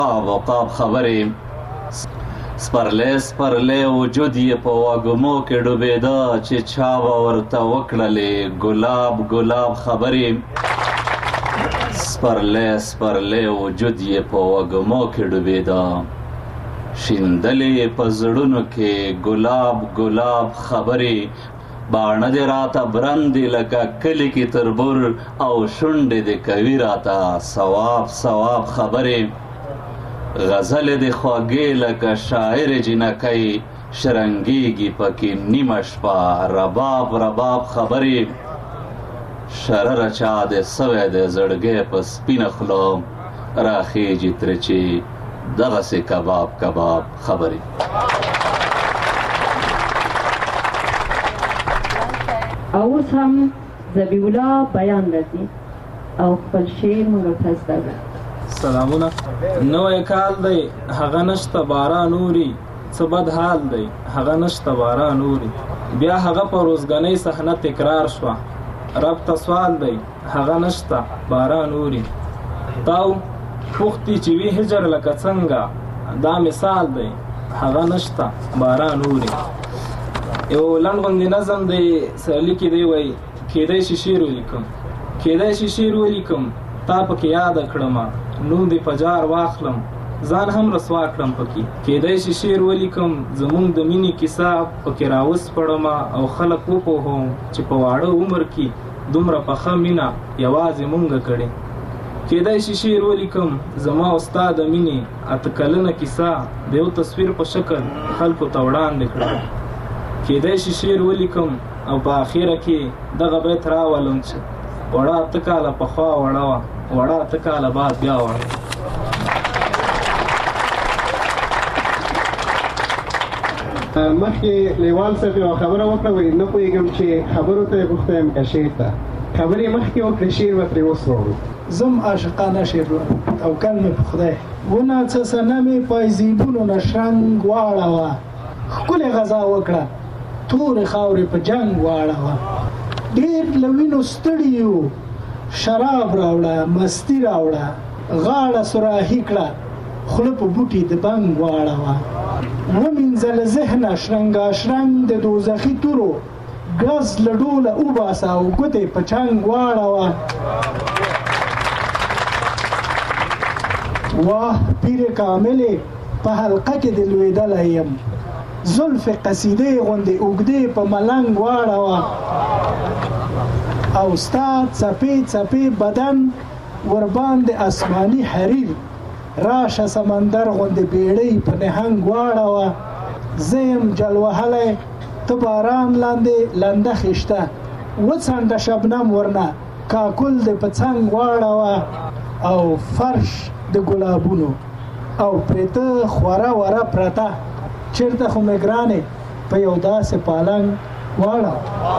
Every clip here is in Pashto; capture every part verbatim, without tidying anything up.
وقاب خبرې سپرلی سپرلی وجود یې په وږمو کې ډوبېده چې چا به ورته وکړلې ګلاب ګلاب خبرې سپرلی سپرلی وجود یې په وږمو کې ډوبېده شیندلې په زړونو کې ګلاب ګلاب خبرې باڼه دې راته برندې لکه کلي کې تربور او شونډې دې کوي راته ثواب ثواب خبرې غزلې دې خوږې لکه شاعر جنکۍ شرنګېږي پکې نیمه شپه رباب رباب خبرې شرره چا دې سوی دی زړګی په سپینه خوله راخېږي ترې چې دغسې کباب کباب خبرې او اوس هم ذبیح الله بیان راځي او خپل شعر موږ ورته زده کړو. سلامونه. نوی کال دی هغه نشته باران اوري څه بد حال دی هغه نشته باران اوري بیا هغه په روزګنۍ صحنه تکرار شوه رب ته سوال دی هغه نشته باران اوري تاو پوښتي چې وي هجر لکه څنګه دا مثال دی هغه نشته باران اوري. یو لنډ غوندې نظم دی سرلیک کې دی وایي کیدای شي شعر ولیکم کیدای شي شعر ولیکم تا پکې یاده کړمه نوم دې په جار واخلم ځان هم رسوا کړم پکې کیدای شي شعر ولیکم زمونږ د مینې کیسه پکې راوسپړمه او خلک وپوهوم چې په واړه عمر کې دومره پخه مینه یوازې مونږه کړې کیدای شي شعر ولیکم زما او ستا د مینې اته کلنه کیسه د یو تصویر په شکل خلکو ته وړاندې کړم کیدای شي شعر ولیکم او په اخره کې دغه بیت راولم چې وړه اته کاله پخوا وړه وه وړه اته کاله بعد بیا وړه مخکې لیوال صاحب یوه خبره وکړه وایي نه پوهېږم چې خبرو ته یې پوښتم که شعر ته خبرې مخکې وکړې شعر به ترې اوس راوړو زم عاشقانه شعر توکل مې په خدای ونه څه صنمې پایزیبونو نه شرنګ واړوه ښکلې غذا وکړه تورې خاورې په جنګ واړوه ډېر له وینو ستړي یو شراب راوړه مستي راوړه غاړه سراحي کړه خوله په بوټي د بنګ واړوه ومینځه له ذهنه شرنګاشرنګ د دوزخي تورو ګز له ډوله وباسه او ګوتې په چنګ واړوه واه پیر کاملې په حلقه کې د لوېدلی یم زلف قصیدې غوندې اوږدې په ملنګ واړوه او ستا څپې څپې بدن ورباندې آسماني حریر راشه سمندر غوندې بیړۍ په نهنګ واړوه زه یم جل وهلی ته باران لاندې لنده خیشته وڅنډه شبنم ورنه کاکل دې په څنګ واړوه او فرش د ګلابونو او پرېته خوره وره پرته چېرته خو مې ګرانې په یو داسې پالنګ واړوه.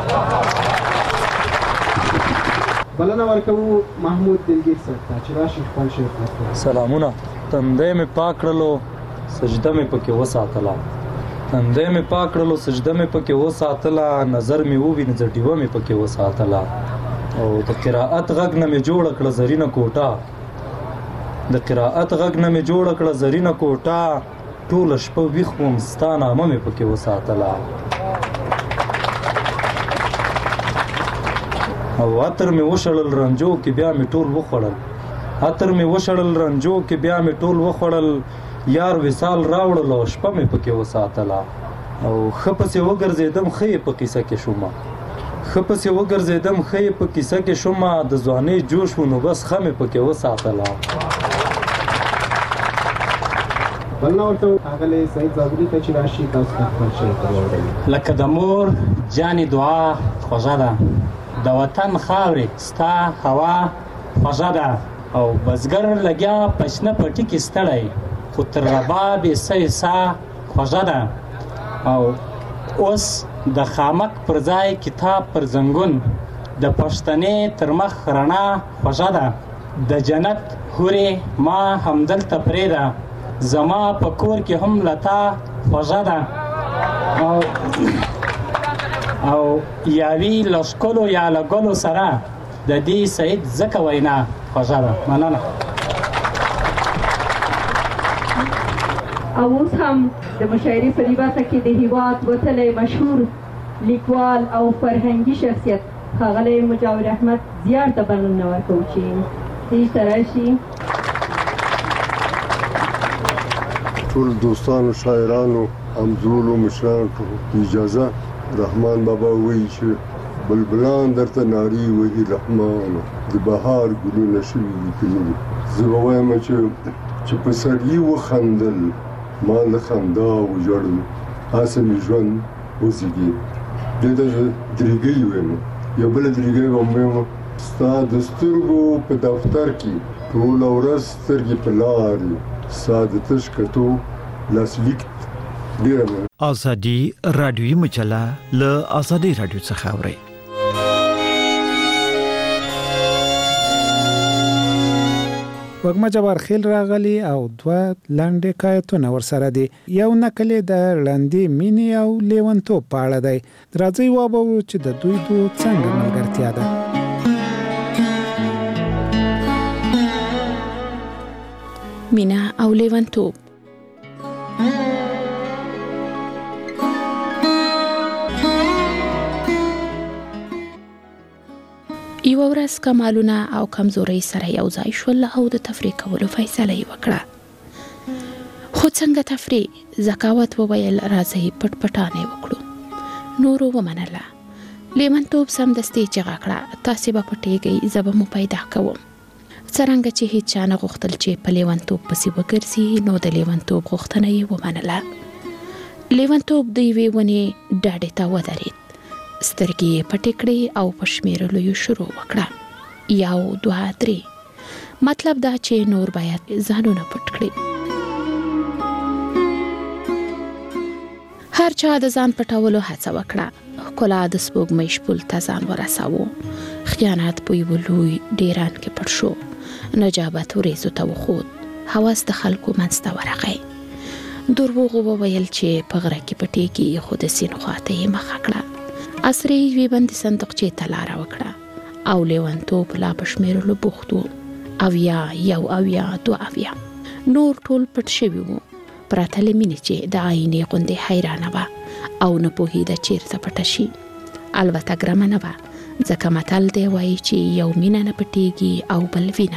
بلنه ورکوو محمود دلګیر صاحب ته چې راشي خپل شعر ته. سلامونه. تندی مې پاک کړلو سجده مې پکې وساتله تندی مې پاک کړلو سجده مې پکې وساتله نظر مې ووینځه ډیوه مې پکې وساتله او د قرائت غږ نه مې جوړه کړه زرینه کوټه د قرائت غږ نه مې جوړه کړه زرینه کوټه ټوله شپه ویښ وم ستا نامه مې پکې وساتله او عطر مې وشړل رنجو کې بیا مې ټول وخوړل عطر مې وشړل رنجو کې بیا مې ټول وخوړل یار وصال راوړل او شپه مې پکې وساتله او ښه پسې وګرځېدم ښه یې په کیسه کې شومه ښه پسې وګرځېدم ښه یې په کیسه کې شومه د ځوانۍ جوش و نو بس ښه مې پکې وساتله. بلنه ورته ښاغلی سعید زابلي ته چې راشي تاسو ته خپل شعر ته واوروي. لکه د مور جانې دعا خوږه ده د وطن خاورې ستا هوا خوږه ده او بزګر لګیا په شنه پټي کې ستړی خو تر رباب یې سه سا خوږه ده او اوس د خامک پر ځای کتاب پر زنګون د پښتنې تر مخ رڼا خوږه ده د جنت هورې ما همدلته پرېږده زما په کور کې هم لتا خوږه ده او او یاوی لښکلو یا له ګلو سره د دې سعید ځکه وینا خوږه ده. مننه. او اوس هم د مشاعرې په دې برخه کې د هېواد وتلی مشهور لیکوال او فرهنګي شخصیت ښاغلی مجاور احمد زیار ته بلنه ورکوو چې دې ته راشي. ټول دوستانو شاعرانو همزولو مشرانو ته اجازه رحمان بابا وایي چې بلبلان درته نارې وهي رحمانه د بهار ګلونه شوي لیکلي. زه به وایم چې چې په سري وخندل ما له خندا وژړل هسې مې ژوند وزېږېد. دې ته زه درېږۍ وایم. یو بله درېږۍ به وایم ستا د سترګو په دفتر کې ټوله ورځ سترګې په لارې ستا د تش کتو لاسلیک ډېره ازادي رادیوي مجله له ازادي رادیو څخه اورئ. وګما جبار خیل راغلی او دوه لاندې کایتونه ورسره دي. یو نقل د لاندې مینې او لیونتوب په اړه دی. راځي وابو چې د دوی دوه څنګه ملګرتیا ده. مینا او لیونتوب. یو ورځ کمالونه او کمزوري سره یو ځای شول او د تفریح کولو فیصله یې وکړه. خو څنګه تفریح؟ زکاوت وویل راځئ پټ پټانې وکړو. نورو ومنله. لیونتوب سمدستي چیغه کړه تاسې به پټېږئ زه به مو پیدا کوم. څرنګه چې هیڅ چا نه غوښتل چې په لیونتوب پسې وګرځي نو د لیونتوب غوښتنه یې ومنله. لیونتوب د یوې ونې ډاډې ته ودرېد. سترګې یې پټې کړې او په شمېرلو یې شروع وکړه. یو دوه درې. مطلب دا چې نور باید ځانونه پټ کړي. هر چا د ځان پټولو هڅه وکړه. ښکلا د سپوږمۍ شپول ته ځان ورساوه. خیانت په یوه لوی ډیران کې پټ شو. نجابت وریځو ته وخوت. هوس د خلکو منځ ته ورغی. دروغ وویل چې په غره کې پټېږي خو د سیند خواته یې مخه کړه. عصري یوې بندې صندوقچې ته لاره وکړه او لیونتوب لا په شمېرلو بوخت و. اویا یو اویا دوه اویا. نور ټول پټ شوي وو. پرته له مینې چې د آینې غوندې حیرانه وه او نه پوهېده چېرته پټه شي. البته ګرمه نه وه ځکه متل دی وایي چې یو مینه نه پټېږي او بل وینه.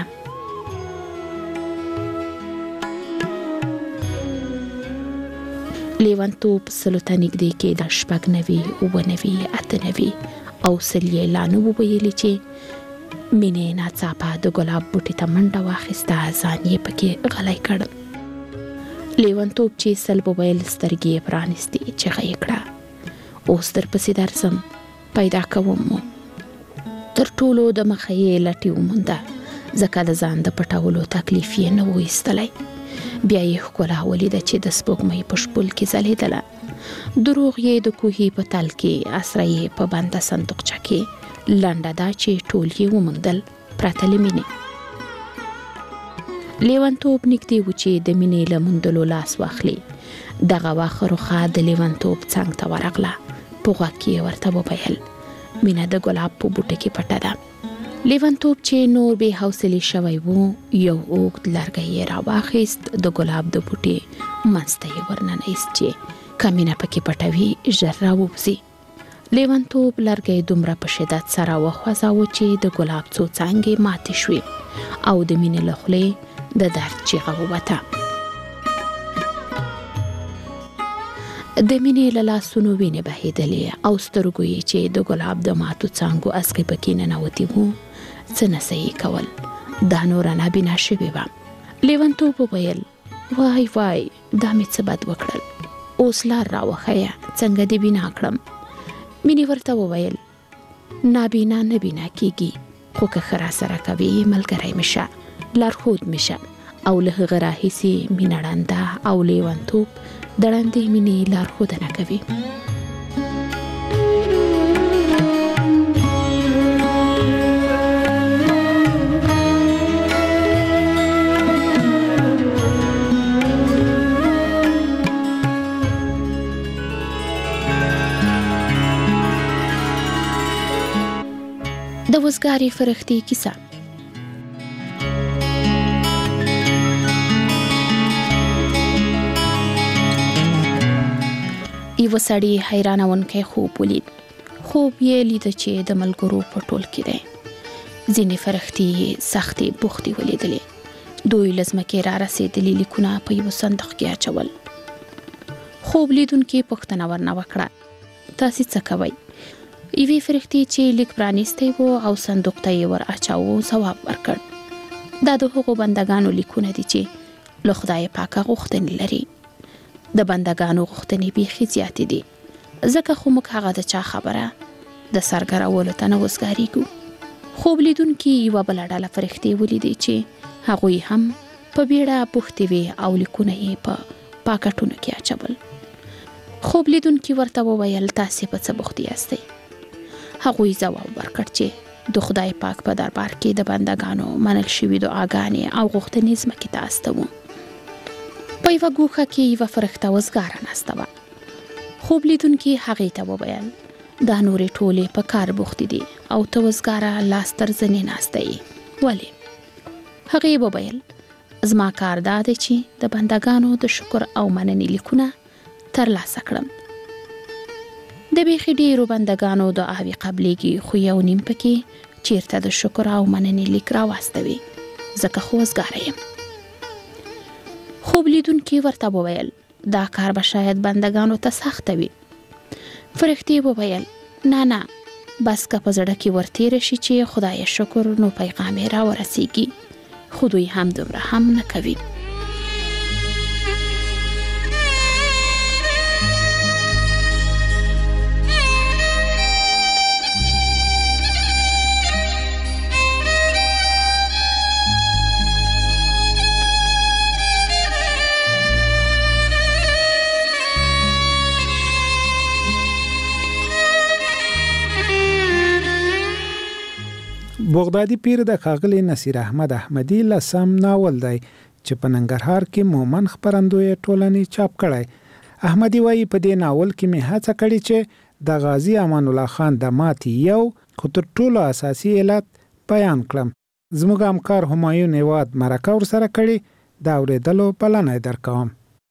لیونتوب سلو ته نږدې کېده. شپږ نوي اووه نوي اته نوي او سل یې لا نه وویلې چې مینې ناڅاپه د ګلاب بوټي ته منډه واخیسته. ځان یې پکې غلی کړ. لیونتوب چې سل وویل سترګې یې پرانیستې چیغه یې کړه اوس درپسې درځم پیدا کوم مو. تر ټولو د مخه یې لټې ومونده ځکه د ځان د پټولو تکلیف یې نه و ایستلی. بیا یې ښکلا ولیده چې د سپوږمۍ په شپول کې ځلېدله. دروغ یې د کوهي په تل کې، اسره یې په بنده صندوقچه کې. لنډه دا چې ټول یې وموندل پرته له مینې. لیونتوب نږدې و چې د مینې له موندلو لاس واخلي. دغه واښه روخه د لیونتوب څنګ ته ورغله. په غوږ کې یې ورته وویل مینه د ګلاب په بوټه کې پټه ده. لیونتوب چې نور بې حوصلې شوی و یو اوږد لرګی یې راواخیست. د ګلاب د بوټې منځ ته یې ورننیست چې که مینه پکې پټه وي ژر راووځي. لیونتوب لرګی دومره په شدت سره وخوځاوه چې د ګلاب څو څانګې ماتې شوې او د مینې له خولې د درد چیغه ووته. د مینې له لاسونو وینې بهېدلې او سترګو یې چې د ګلاب د ماتو څانګو اسکې پکې ننوتې وو څه نسه یې کول. دا نوره نابینا شوې وه. لیونتوب وویل وای وای دا مې څه بد وکړل، اوس لار راوښیه څنګه دې بینا کړم. مینې ورته وویل نابینا نه بینا کېږي، خو که ښه راسره کوې ملګری مې شه، لارښود مې شه. او له هغه راهیسې مینه ړنده او لیونتوب د ړندې مینې لارښودنه کوي. د وزګارې فرښتې کیسه. یو سړی حیرانونکی خوب ولید. خوب یې لیده چې د ملګرو په ټول کې دی. ځینې فرښتې یې سختې بوختې ولیدلې. دوی له ځمکې را رسېدلي لیکونه په یو صندوق کې اچول. خوب لیدونکي پوښتنه ورنه وکړه، تاسې څه کوئ؟ یوې فرښتې چې لیک پرانیستی و او صندوق ته یې ور اچاوه ځواب ورکړ، دا د هغو بندګانو لیکونه دي چې له خدای پاکه غوښتنې لري. د بندګانو غوښتنې بیخي زیاتې دي، ځکه خو موږ هغه د چا خبره د سرګرولو ته نه وزګارېږو. خوب لیدونکي یوه بله ډله فرښتې ولیدې چې هغوی هم په بیړه بوختې وې او لیکونه یې په پاکټونو کې اچول. خوب لیدونکي ورته وویل تاسې په څه بوخت یاستئ؟ هغوی ځواب ورکړ چې د خدای پاک په دربار کې د بندګانو منل شوي دعاګانې او غوښتنې ځمکې ته استوو. په یوه ګوښه کې یوه فرښته وزګاره ناسته وه. خوب لیدونکي هغې ته وویل دا نورې ټولې په کار بوختې دي او ته وزګاره لاس تر زنې ناسته یې، ولې؟ هغې وویل زما کار دا دی چې د بندګانو د شکر او مننې لیکونه ترلاسه کړم. د بیخي ډېرو بندګانو دعاوې قبلېږي، خو یو نیم پکې چیرته د شکر او مننې لیک راواستوي، ځکه خو وزګاره یم. خوب لیدونکي ورته وویل دا کار به شاید بندګانو ته سخته وي. فرښتې وویل نه نه، بس که په زړه کې ورتېره شي چې خدای شکر، نو پیغام یې راورسېږي، خو دوی هم دومره هم نه کوي. بغدادي پیر د ښاغلي نصیر احمد احمدي لسم ناول دی چې په ننګرهار کې مومن خپرندوی ټولنې چاپ کړی. احمدي وایي په دې ناول کې مې هڅه کړې چې د غازي امان الله خان د ماتې یو خو تر ټولو اساسي علت بیان کړم. زموږ همکار همایون هیواد مرکه ورسره کړې، د اورېدلو بلنه یې درکوم.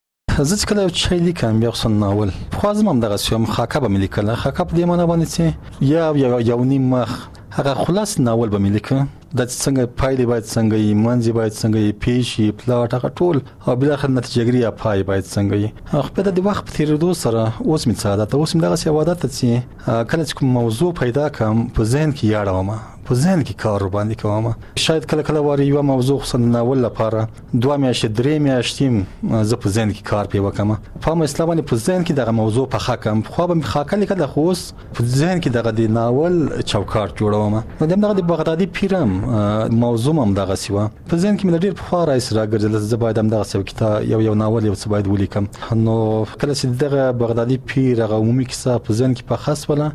زه چې کله یو شی لیکم یا خصوصا ناول، پخوا زما همدغسې وم، خاکه به مې لیکله. خاکه په دې معنی باندې چې یا یو نیم مخ هغه خلاص ناول به مې لیکه، دا چې څنګه پایلې باید څنګه وي، منځ باید څنګه وي، پیش یې، پلاټ، هغه ټول، او بالاخره نتیجهګري یا پای باید څنګه وي. خو بیا د وخت په تېرېدو سره اوس مې څه عادت ده، اوس مې دغسې یو عادت ده چې کله چې کوم موضوع پیدا کړم په ذهن کې یې اړومه، په ذهن کې کار ورباندې کوم. شاید کله کله واري یوه موضوع خصوصا د ناول لپاره دوه میاشتې درې میاشتې زه په ذهن کې کار پرې وکړم، په هم اصطلاح باندې په ذهن کې دغه موضوع پخه کړم. پخوا به مې خاکه لیکله، خو اوس په ذهن کې دغه د ناول چوکاټ جوړوم. نو د همدغه د بغدادي پیرم موضوع هم دغسې وه، په ذهن کې مې له ډېر پخوا راهیسې راګرځېدله زه باید همدغسې یو کتاب یو یو ناول یو څه باید ولیکم. نو کله چې دغه بغدادي پیر هغه عمومي کیسه په ذهن کې پخه شوله،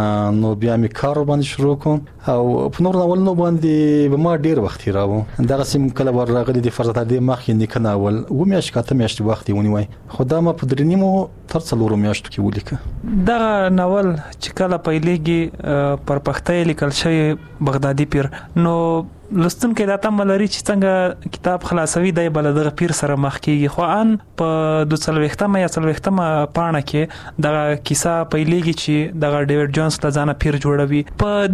نو بیا مې کار ورباندې شروع کړم او په نور ناولونو باندې به ما ډېر وخت تېراوه. دغسې کله ور راغلي د فرض تر دې مخکې نیکه ناول اووه میاشتې که اته میاشتې وخت یې ونیوی، خو دا ما په درې نیمو تر څلورو میاشتو کې ولیکه. دغه ناول چې کله پیلېږي پر پښتو یې لیکل شوی بغدادي پیر، نو لوستونکی دا تمه لري چې څنګه کتاب خلاصوي دی به له دغه پیر سره مخ کېږي، خو ان په دوه څلوېښتمه یا څلوېښتمه پاڼه کې دغه کیسه پیلېږي چې دغه ډیوډ جونز له ځانه پیر جوړوي. په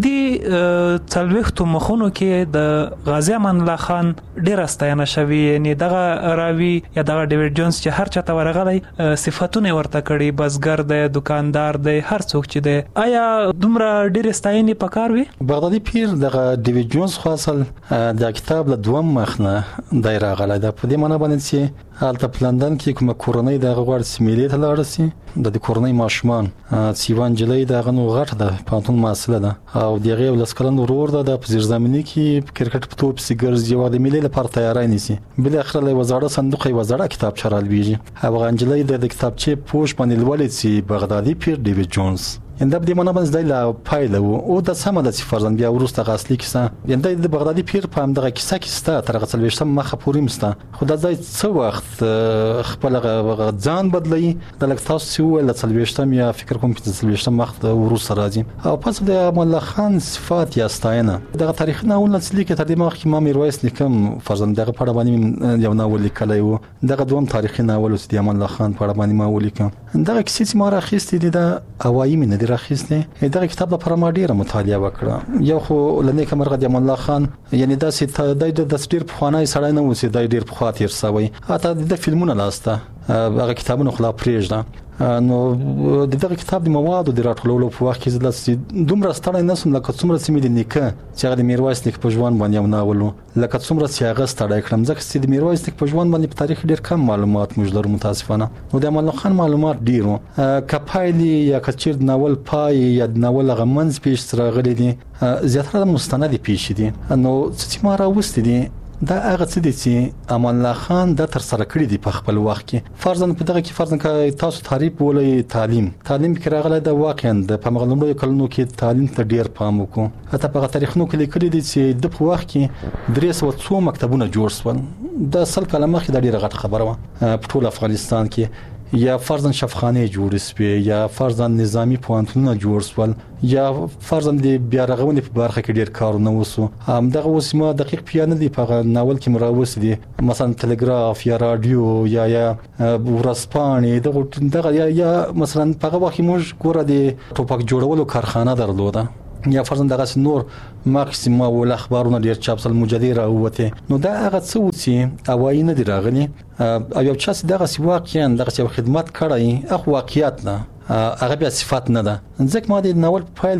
دې څلوېښتو مخونو کې د غازي امان الله خان ډېره ستاینه شوې، یعنې دغه راوي یا دغه ډیوډ جونز چې هر چاته ورغلی صفتونه یې ورته کړي، بزګر دی، دکاندار دی، هر څوک چې دی. آیا دومره ډېرې ستاینې پکار وي؟ بغدادي پیر دغه ډیوډ جونز خو اصل دا کتاب له دوم مخ نه دی راغلی ده، په دې معنی باندې چې هلته په لندن کې کومه کورنۍ د هغه غواړي چې میلې ته لاړه شي، د دې کورنۍ ماشومان چې یوه نجلۍ د هغه نو غټه ده، پوهنتون محصله ده، او د هغې یو لس کلن ورور ده، دا په زیرزمیني کې په کرکټ په توپ پسې ګرځي او د میلې لپاره تیاری نیسي. بالاخره له یوه زاړه صندوق یوه زړه کتابچه رالویږي، هغه نجلۍ د کتابچې پوښ باندې لولي چې بغدادي پیر ډیوډ جونز انده په دې معنا باندې د لا پایله او د سم د فرزند بیا ورسته غاصلي کیسه انده د بغدادي پیر په همدغه کیسه کې ستا تر غسلويشتم مخه پورې مستا خدای ځای څو وخت خپل ځان بدلی د لک تاسو ول غسلويشتم یا فکر کوم چې غسلويشتم وخت ورسته راځي او پس د امان الله خان صفات یا ستاینه دغه تاریخ نه ول نسلی کې تر دې مخ کې ما میرویس لیکم فرزند دغه په اړه باندې یو ناول لیکلی و دغه دوم تاریخي ناول اوس د امان الله خان په اړه باندې ما ولیکم دغه کیسې چې ما راخیستې دي د اوایي مینه دي راخیستې دغه کتاب لپاره ما ډیره مطالعه وکړه یو خو لنې کمرغه د امان الله خان یعنی دا چې د د ډیر په خوانای سړی نه و چې د ډیر په خاطر سوی اته د فلمونه لاسته هغه کتابونه خلا پرېږده نو دغه کتاب د موادو د راټولولو په وخت کې زله دومره ستړی نسم لکه څومره چې مې د نیکه چې هغه د میرویس نیکه په ژوند باندې یو ناول لکه څومره چې هغه ستړی کړم ځکه چې د میرویس نیکه په ژوند باندې په تاریخ ډیر کم معلومات موږ لرو متاسفانه نو د امان الله خان معلومات ډیر وو کپایلی یا کچیر د ناول پای یا د ناول غمنځ پیښ راغلي دي زیاتره مستند پیښ دي نو چې ما راوستي دي دا هغه څه دي چې امان الله خان د تر سره کړی دی په خپل وخت کې فرضاً په دغه کې فرضاً کې تاسو تعریف ولې تعلیم تعلیم کې راغلی د واقعاً د پامغلمړو کلونو کې تعلیم ته ډیر پام وکړو حتی په تاریخونو کې لیکلي دي چې د په وخت کې درې سوه څو مکتبونه جوړ شول د سل کاله مخکې د ډیره غټه خبره وه په ټول افغانستان کې یا فرضاً شفخانه جوړ سوي یا فرضاً نظامی پوهنتونونه جوړ سول یا فرضاً د بیا رغونې په برخه کې ډیر کارونه وسو هم دغه وسمه دقیق پیانه دی په ناول کې مراوس دي مثلا تلګراف یا رادیو یا یا ورسپانې دغه دغه یا, یا مثلا په هغه وخت موږ ګوره د ټوپک جوړولو کارخانه درلوده یا فرضاً دغه نور ماکسیما ول اخبارونه ډیر چاپسل مجدي راوته نو دا هغه څه و چې اوایي نه دی راغلي او یو چا چې دغه سی واقعا دغه یو خدمت کړی اخ واقعیت نه هغه بیا صفات نه ده ځکه ما د ناول فایل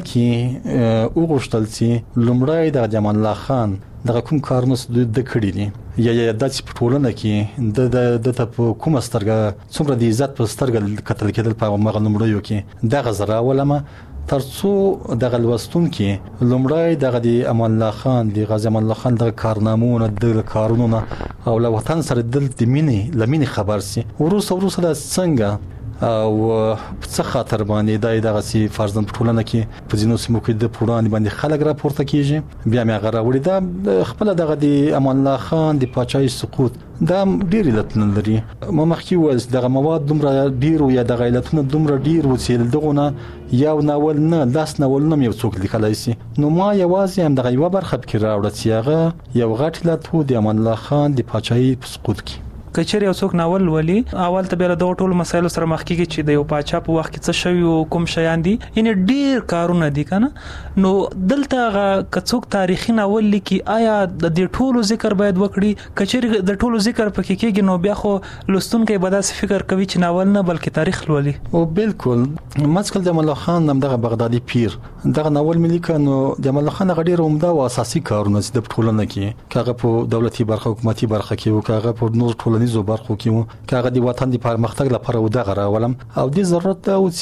کې او غوښتل چې لومړی د امان الله خان دغه کوم کارونه د کړی دي یا یا د ټولنه کې د د ته کوم سترګه څومره د عزت په سترګه کتل کېدل په مغل لومړیو کې دغه زرا ولما ترڅو دغه لوستون کې لومړی دغه د امان الله خان د غازی امان الله خان د کارنامو د کارونو او له وطن سره د مینې لمینې خبر سي وروسته وروسته د څنګه او څه خاطر باندې دغه سي فرضاً په ټولنه کې په ځینو سیمو کې د پوړان باندې خلک راپورته کیږي بیا مې هغه راوړی دا خپل دغه د امان الله خان د پاچای سقوط دا ډیر علتونه لري ما مخکې وایي دغه مواد دومره ډیر یا دغه علتونه دومره ډیر وسیل دغه یو ناول نه لاس ناول نه یو څوک لیکلای شي نو ما یوازې هم دغه یو برخه کې راوړل چې هغه یو غټ علت و د امان الله خان د پاچای سقوط کې کچېر یو څوک ناول ولي اول ته به د ټول مسایلو سره مخ کیږي چې د یو پاچا په وخت کې څه شوی او کوم شیان دي یعنی ډیر کارونه دي کنه نو دلته غا کڅوک تاریخي ناول لیکي آیا د دې ټولو ذکر باید وکړي کچېر د ټولو ذکر پکې کېږي نو بیا خو لستونکو به داسې فکر کوي چې ناول نه بلکې تاریخ لولي او بالکل مسکل د الله خان نم دغه بغدادي پیر دغه ناول ملي کنو د الله خان غډیر عمده او اساسي کارونه د ټولنه کې کاغه په دولتي برخه حکومتي برخه کې او کاغه په نور ټولنه نيزو برخو کې کاغه د وطن د پرمختګ لپاره و دغه راولم او د ضرورت دا و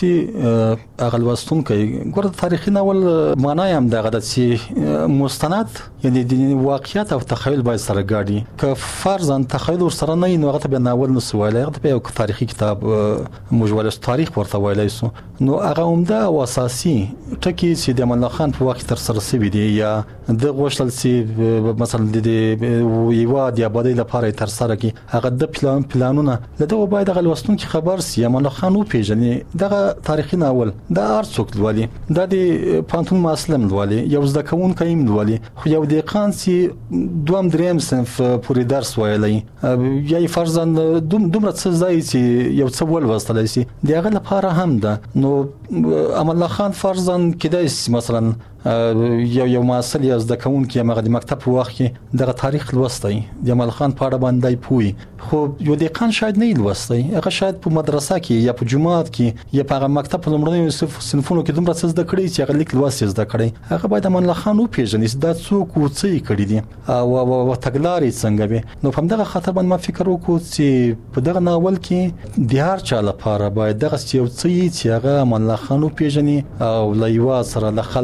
چې اغل واستون کوي ګوره تاریخي ناول معنی هم دغه د چې مستند یعنی د واقعیت او تخیل باید سره ګاډي ک فرضاً تخیل سره نه نو هغه به ناول نو سواله هغه به یو تاریخي کتاب مجوله تاریخ ورته ویلای سو نو هغه عمده او اساسي ټکی چې د امان الله خان په وخت تر سره سوي دي یا د غوښتل چې مثلا د یو د آبادی لپاره تر سره کی هغه د پلان پلانونه لدغه باید غل وستون کې خبر سي امان الله خان او پیژنې دغه تاریخي ناول د ارڅوک لولي د د پانتون مسلم لولي یو ځکه کون کایم لولي خو یو د قانسي دوام دریم صنف پوری درس ویلي یا فرضاً دوم دومره څه ځای چې یو څه ول وستلای سي دغه لپاره هم ده نو امان الله خان فرضاً کدای مثلا یو یو مسله از د کون کې مغه د مکتب په وخت کې دغه تاریخ لوستای جمال خان په اړه باندې پوي خو یو د قان شاید نه لوستای هغه شاید په مدرسه کې یا په جماعت کې یا په مکتب په لمړنیو صنفونو کې دومره څه زده کړی چې هغه لیک لوست زده کړی هغه باید امان الله خان او پیژنې دا څوک او څه کړی دي او او تګلارې څنګه به نو په دغه خاطر باندې ما فکر وکړ چې په دغه ناول کې د هر چا لپاره باید دغه یو څه چې هغه امان الله خان او پیژنې او لایوا سره له خلکو سره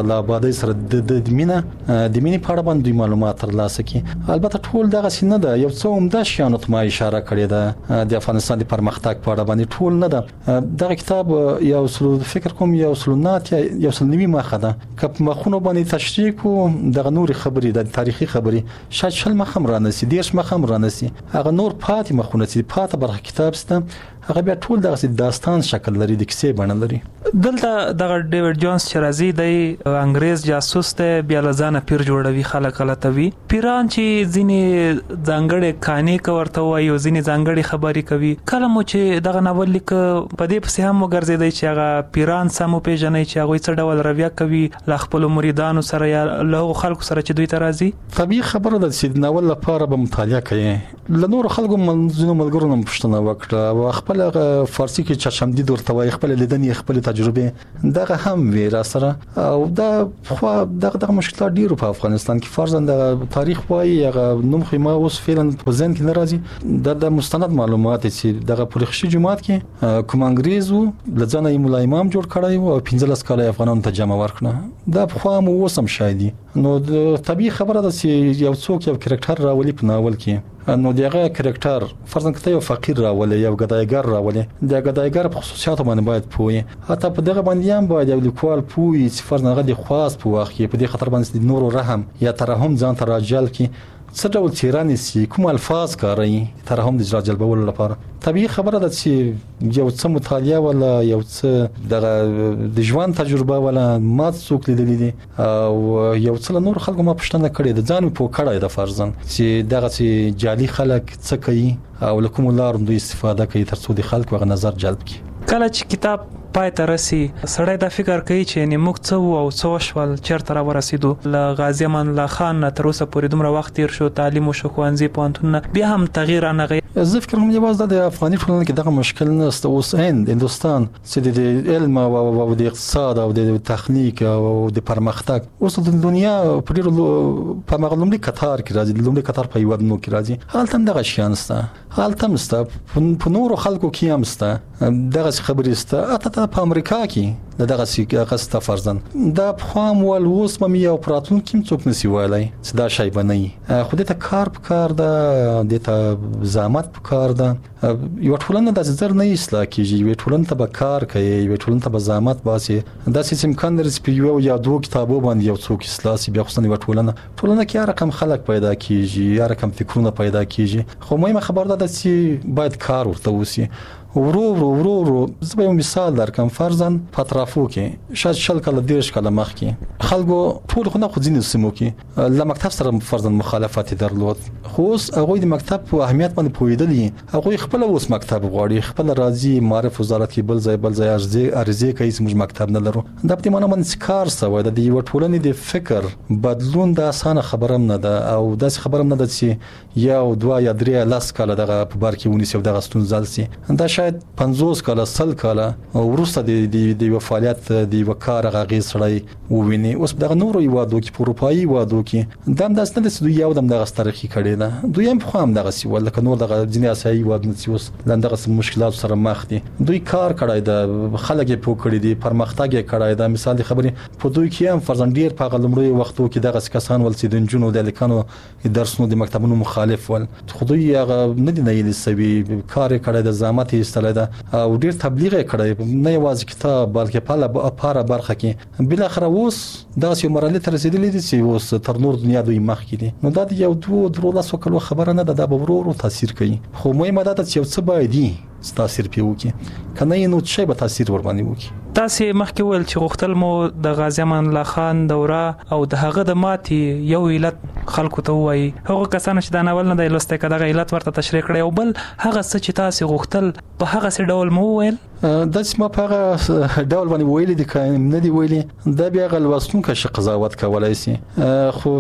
لا آبادی سره د مینه د مینې په اړه باندې معلومات ترلاسه کړي. البته ټول دغه سینه ده، یو څو عمده شیانو ته ما اشاره کړې ده د افغانستان د پرمختګ په اړه باندې ټول نه ده. دغه کتاب یو سلو فکر کوم یو سلو نات یا یو سل نیمه مخه ده که مخونه باندې تشریح کوم دغه نور خبرې د تاریخي خبرې شاید شل مخه هم رانسی دیرش مخه هم رانسی هغه نور پاتې مخونه چې پاتې برخه کتاب سته هغه بیا ټول دغه داستان شکل لري د کیسې بڼه لري. دلته دغه ډیوډ جونز چې راځي د انګريز جاسوس ته بیا لزانه پیر جوړوي خلک غلطوي. پیران چې ځینې ځانګړي کہانی کوي وایي او ځینې ځانګړي خبري کوي. کله مو چې دغه ناول لیک په دې پسې هم وګرځیدي چې هغه پیران سمو پیژنې چې هغه څه ډول رویه کوي ل خپل مریدانو سره یا له خلکو سره چې دوی ته راځي. طبيعي خبره ده چې ناول لپاره به مطالعه کوي. له نور خلکو منځونو ملګرو نه پوښتنه وکړه او خپل فارسی کې چشمدی ورته وایي خپل لیدنې خپل تجربه دغه هم وی را سره او دا خو دغه دغه مشکلات ډیرو په افغانستان کې فرضاً د تاریخ وایي هغه نوم خو ما اوس فعلا په ذهن کې ناراضي د مستند معلومات چې دغه پرخشي جماعت کې کوم انګريزو لځنه مولا امام جوړ کړی او پنځلس کاله افغانانو ته جمع ورکړه دا خو هم اوس هم شایدي. نو طبيعي خبره ده چې یو څوک یو کریکټر راولي په ناول کې نو دغه کریکټر فرضاً کته یو فقیر راولي یو غدایګر راولي د غدایګر په خصوصیاتو باندې باید پوي حتی په دغه باندې هم باید یو لیکوال پوي چې فرضاً هغه د خاص په وخت کې په دې خطر باندې د نور رحم یا ترحم ځان ته راجل کې څه ډول چیرانی سي کوم الفاظ کاروي ترحم د راجل بول لپاره. طبيعي خبره ده چې یو څه مطالعه ولا یو څه دغه د ژوند تجربه ولا ما څوک لیدلی دي او یو څه نور خلکو ما پښتنه کړې ده ځان په کړای د فرضاً چې دغه چې جالي خلک څه کوي او لکه مولار دوی استفاده کوي ترڅو د خلکو غو نظر جلب کړي. کله چې کتاب پای ته رسی سړی دا فکر کوي چې نه موږ څه او څه شول چیرته را ورسېدو. ل غازی امان الله خان تر اوسه پورې دومره وخت تیر شو تعلیم او ښوونځي پوهنتون بیا هم تغییر نه غي. زه فکر کوم یوازې د افغاني ټولنې کې دغه مشکل نشته. اوس هند هندستان چې د علم او د اقتصاد او د تخنیک او د پرمختګ اوس د دنیا په ډیرو په مغلومي قطار کې راځي د لومړي قطار په یو ودنو کې راځي. حالت هم دغه شیان سته حالت هم سته په نورو خلکو کې هم سته دغه خبرې سته اته په امریکا کې دغه سیګه فرضاً دا فهم ول اوس مې یو پراتون کې څوک نسی وایي چې دا شی بنئ خو دې ته کار په کار ده دې ته زحمت په کار ده. یو ټولنه د زر نه اصلاح کیږي یو ټولنه ته به کار کوي یو ټولنه ته به زحمت باسي دا چې امکان لري چې یو یا دوه کتابو باندې یو څوک اصلاح سي بیا خصوصا یو ټولنه ټولنه کې هر رقم خلک پیدا کیږي هر رقم فکرونه پیدا کیږي. خو مهمه خبر ده چې باید کار ورته وسی ورو ورو ورو ورو زه به مثال درکم فرضاً پاترافو کې شاید شل کله دیرش کله مخ کې خلکو ټول خو نه خو ځینې سیمو کې له مکتب سره فرضاً مخالفت درلود خو اوس هغه د مکتب په اهمیت باندې پوهیدلی هغه خپل اوس مکتب غواړي خپل راځي معرف وزارت کې بل ځای بل ځای ارزي ارزي کوي چې موږ مکتب نه لرو. دا په معنی باندې کار سوی د یو ټولنې د فکر بدلون د اسانه خبره نه ده او داس خبره نه ده چې یو دوه یا درې لاس کاله دغه په بار کې ونیسي او دغه ستون ځلسي دا شاید پنځوس کاله سل کاله ورسته د د د وفالیت د وکړه غږی سړی وویني اوس دغه نورو یوادو کې اروپایي وادو کې دم داس نه د یو دم دغه تاریخي کړي ده دوی هم خو هم دغه سی ول کنه دغه ځینې اساسي واد نه اوس دغه مشکلات سره مخ دي دوی کار کړای د خلک په کړی دي پرمختګ کړای دا مثال خبرې په دوی کې هم فرزند ډیر په غلمړي وختو کې دغه کسان ول چې د جنونو د لیکانو درسونو د مکتبونو مخالف ول خو دوی هغه نه دي نه لسوي کار کړای د زحمت ایستل ده او ډیر تبلیغ کړی نه یوازې کتاب بلکې په لپاره برخه کې بل اخر اوس دا یو مرحله تر رسیدلې دي چې اوس تر نور دنیا دوی مخ کې دي نو دا یو دوه درو لاسو کلو خبره نه ده دا به ورو ورو تاثیر کوي خو مهمه ده چې یو څه باید تاثیر پیوکي کنه نو څه به تاثیر ور باندې وکي. تاسو مخکې ول چې غختل مو د غازی امان الله خان دوره او د هغه د ماتي یو علت خلکو ته وایي هغه کسان چې دا ناول نه د لسته کده علت ورته تشریح کړي او بل هغه څه چې تاسو غختل په هغه څه ډول مو ویل د چې ما په هغه ډول باندې ویل دي کایم نه دی ویلي دا بیا غل واسطون کا شي قضاوت کولای شي خو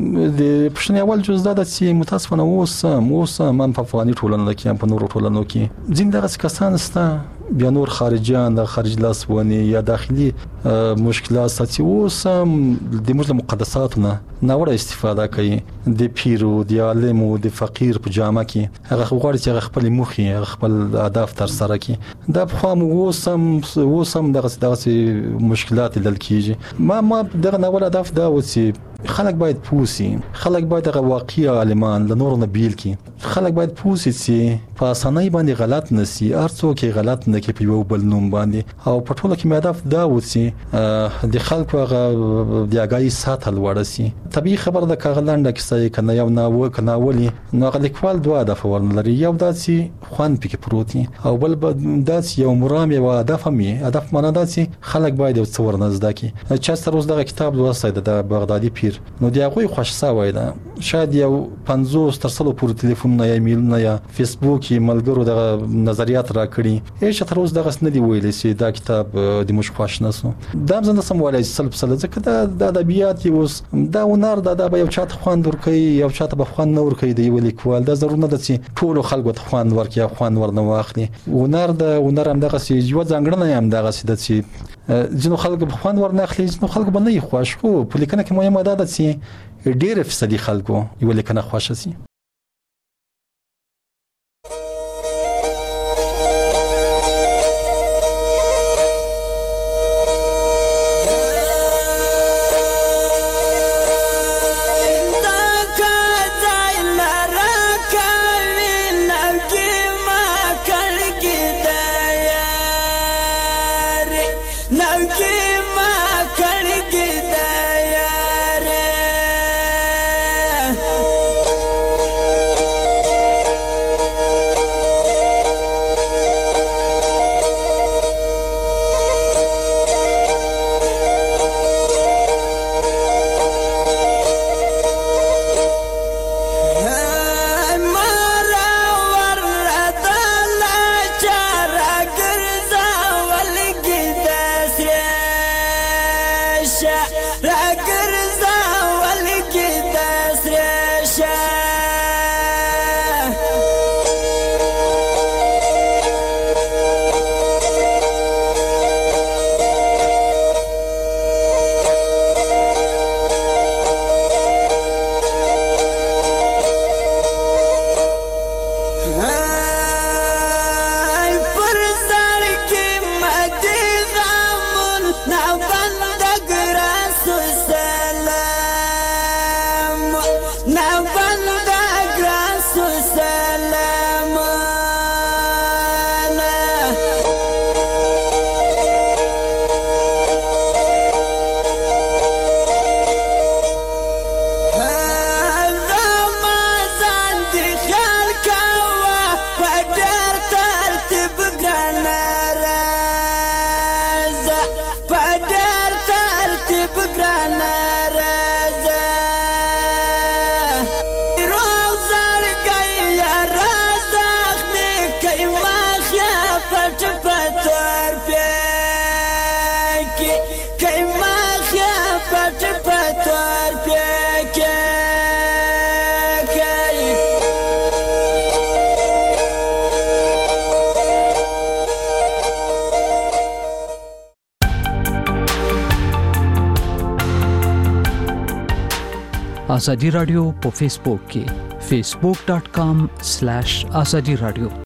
د پښتني اول جز دا چې متاسفانه اوس اوس من په افغاني ټولنه کې په نورو ټولنو کې ځین دغه کسان ستا بیا نور خارجيان د خارج لاس ونی یا داخلي مشکلات ساتي اوس د موږ مقدساتونه ناوړه استفاده کوي د پیرو د عالمو د فقیر په جامه کې هغه غواړي چې خپل مخي خپل اهداف تر سره کړي دا په خام اوسم اوسم دغه دغه مشکلات دل کیږي ما ما دغه ناوړه اهداف دا وسی خلک باید پوسی خلک باید هغه واقعي عالمان له نور نه بیل کی خلک باید پوسی چې په اسانۍ باندې غلط نسی ارڅو کې غلط نه کې په یو بل نوم باندې او په ټوله کې مهدف دا وسی د خلکو هغه د اگای ساتل ورسي طبيعي خبر د کاغلانډه کیسه کنه یو ناو کنه ولی نو هغه لیکوال دوه هدف ورنلري یو داسي خوان پکې پروتي او بل داسي یو مرام یو هدف می هدف معنا داسي خلک باید یو څور نزد کی چې تر اوسه دغه کتاب لوستای د بغدادي پیر نو دی هغه خوښ سوي دا شاید یو پنځوس تر څلو پورې ټلیفون نه یا ایمیل نه یا فیسبوک یې ملګرو د نظریات را کړی هیڅ تر اوسه دغه سندې ویلې چې دا کتاب د مش خوښ نسو دا زنده سم ولای سلب سل ځکه دا د ادبیات اوس دا ونار دا د یو چاته خوان ور کوي یو چاته به خوان نور کوي دی لیکوال دا ضرور نه ده چې ټول خلکو ته خوان ورکي یا خوان ورنه واخلي ونار د ونار هم دغه سي یو ځانګړنه هم دغه سي د چې ځینو خلکو په خوان ورنه اخلي ځینو خلکو باندې خوښ کو په لیکنه کې مهمه ده چې ډېر فیصدي خلکو یو لیکنه خوښ شي ازادي رادیو په فیسبوک کې facebook dot com slash azadi radio